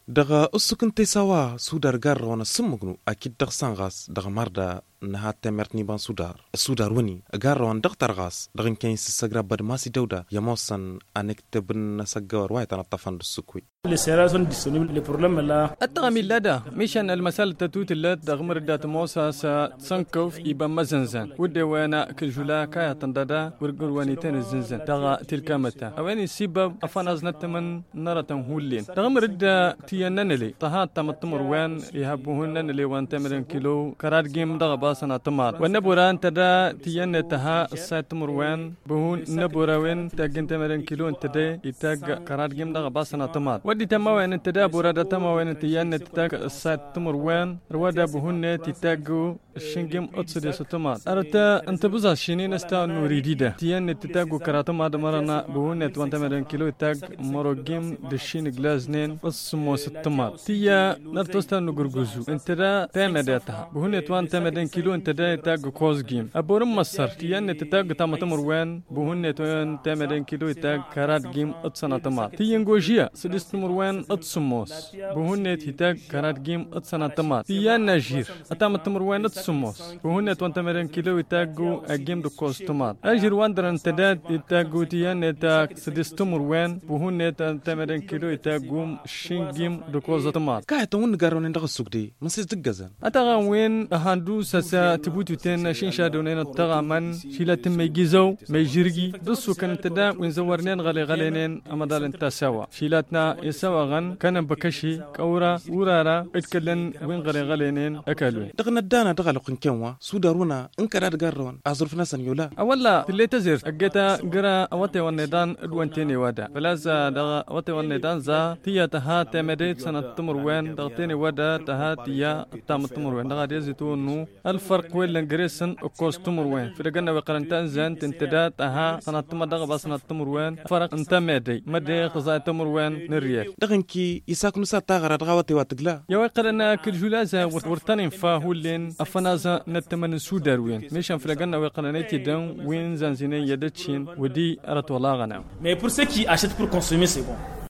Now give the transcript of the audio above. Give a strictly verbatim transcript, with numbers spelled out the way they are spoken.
daga usukun tesawa sudar garrona sumugnu akid dag sangas daga marda naha temertni ban sudar sudar wani garron dag targas dagin kain sagra bad masi dauda yamosan anek tebn sagawar waytan tafan sukui les serres sont disponibles. Le problème est là. الطعم اللادة مشان المسألة تتوت اللات دغمر دات موسى سا سنكوف يبا مزنزن ودي وانا كجولا كايا تندادا ورقر وانيتين الزنزن دغا تلك متى اواني السبب افاناز نتمن نرى هولين دغمر دا تياننلي طهات تمتمر وين يهبوهن اللي وان تمرين كيلو كرات جيم دغا باسنا تمار والنبوران تدا تيان تها الساتمر وين بهون نبورا وين تاجن تمرين كيلو انتدي يتاج كرات جيم دغا باسنا تمار ودي تماوين انتدا بورا تماوين تيان تتاج السات تمر وين روادا بهن تتاجو الشنجم أتصدي ستمات أرتا أنت بزا شينين استا نوريديدا تيان تتاجو كراتما دمرنا بهن توانتا مدن كيلو تاج مروجيم دشين غلازنين اسمو ستمات تيا نرتوستا نغرغوزو انتدا تامداتها بهن توانتا مدن كيلو انتدا تاج كوزجيم أبورم مصر تيان تتاج تامتمر وين بهن توانتا مدن كيلو تاج كرات جيم أتصنا تمات تيان جوجيا سدستمر وين أتصموس بهن تتاج كرات جيم أتصنا تمات تيان نجير أتامتمر وين سموس وهنا تونتمرن كيلو يتاجو أجيم دو كوستومات أجر واندرن تداد يتاجو تيان يتاج سدستمر وين وهنا تونتمرن كيلو يتاجو شينجيم دو كوستومات كايتون غارون ندغ السوقدي مسيس دغزن أتغا وين هاندو ساسا تبوتو تين شين شادونين التغا من شيلا تميجيزو ميجرجي دسو كان تدا وين زورنين غالي غالينين أمدال انتساوا شيلاتنا يساوا غن كان بكشي كورا ورارا اتكلن وين غالي غالينين أكلوا دغنا دانا دغ لقن كنوا سودارونا انكرات غارون ازرفنا سنيولا اولا تلي تزير اجتا غرا اوتي ونيدان ادوانتيني وادا بلاza دغ اوتي ونيدان za تيا تها تمديت سنه تمر وين دغتيني وادا تها تيا تام تمر وين دغ ديزيتونو الفرق وين لنجريسن كوستمر وين فرقنا وقرنتان زين تنتدا تها سنه تمر دغ بسنه تمر وين فرق انت مدي مدي قزا تمر وين نريال دغنكي يساكنو ساتا غرا دغوتي واتغلا يا وقرنا كل جولازا ورتانين فاهولين أفنازا نتمنى سودار وين ميشان فلقنا وقنانيتي دون وين زنزيني يدتشين ودي أرت ولا غنام. Mais pour ceux qui achètent pour consommer, c'est bon.